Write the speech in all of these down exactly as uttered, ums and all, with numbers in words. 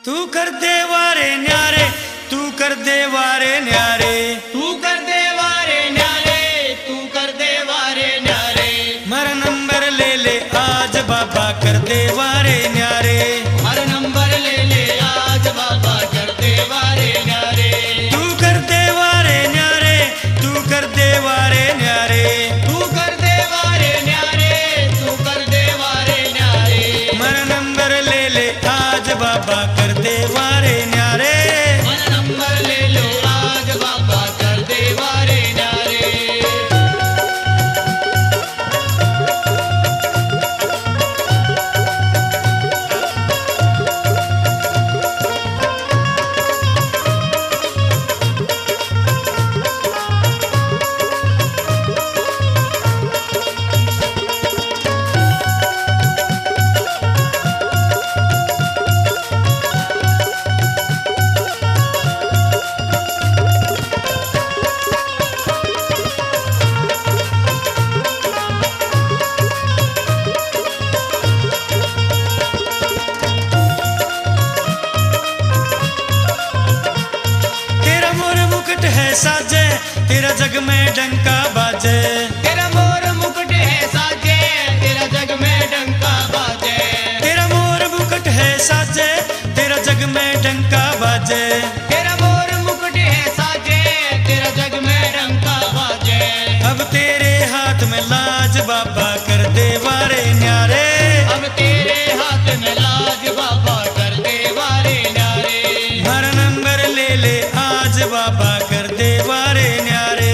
तू कर दे वारे न्यारे, तू कर दे वारे न्यारे, तू कर दे वारे न्यारे, तू कर दे वारे न्यारे। मर नंबर ले ले आज बाबा कर दे वारे न्यारे, हर नंबर ले ले आज बाबा कर दे वारे न्यारे। तू कर दे वारे न्यारे, तू कर दे वारे न्यारे, तू कर दे वारे न्यारे, तू कर दे वारे न्यारे। मर नंबर ले ले आज बाबा कर दे वारे न्यारे। हर नंबर ले लो आज बाबा कर दे वारे न्यारे। साजे तेरा जग में डंका बाजे, तेरा मोर मुकुट है साजे, तेरा जग में डंका बाजे। तेरा मोर मुकुट है साजे, तेरा जग में डंका बाजे। तेरा मोर मुकुट है साजे, तेरा जग में डंका बाजे। अब तेरे हाथ में लाज बाबा कर दे वारे न्यारे, अब तेरे हाथ में लाज बाबा कर दे वारे न्यारे। हर नंबर ले ले आज बाबा कर दे वारे न्यारे।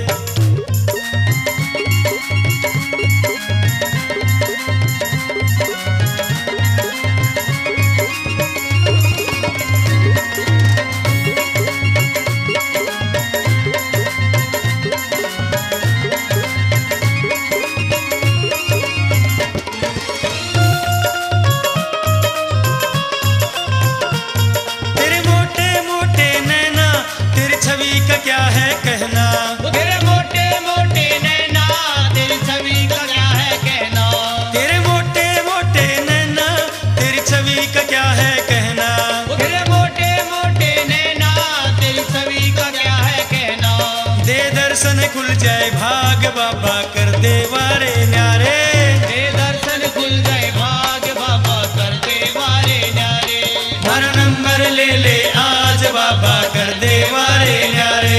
तेरे मोटे मोटे नैना, तेरी छवि का क्या है कहना। तेरे मोटे मोटे नैना, तेरी छवि का क्या है कहना। तेरे मोटे मोटे नैना, तेरी छवि का क्या है कहना। तेरे मोटे मोटे नैना, तेरी छवि का क्या है कहना। दे दर्शन खुल जाए भाग बाबा कर दे वारे न्यारे, दे दर्शन खुल जाए भाग बाबा कर दे वारे न्यारे। हर नंबर ले ले आज बाबा कर दे वारे न्यारे।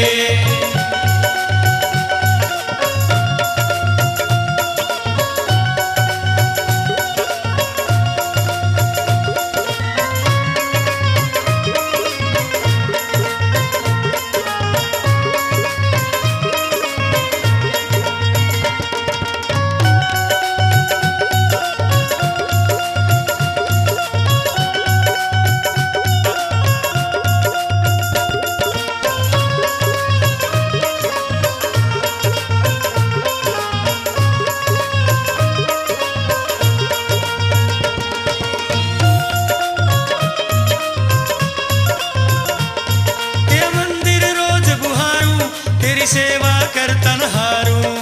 तेरा मंदिर रोज बुहारूं, तेरी सेवा करतन हारूं।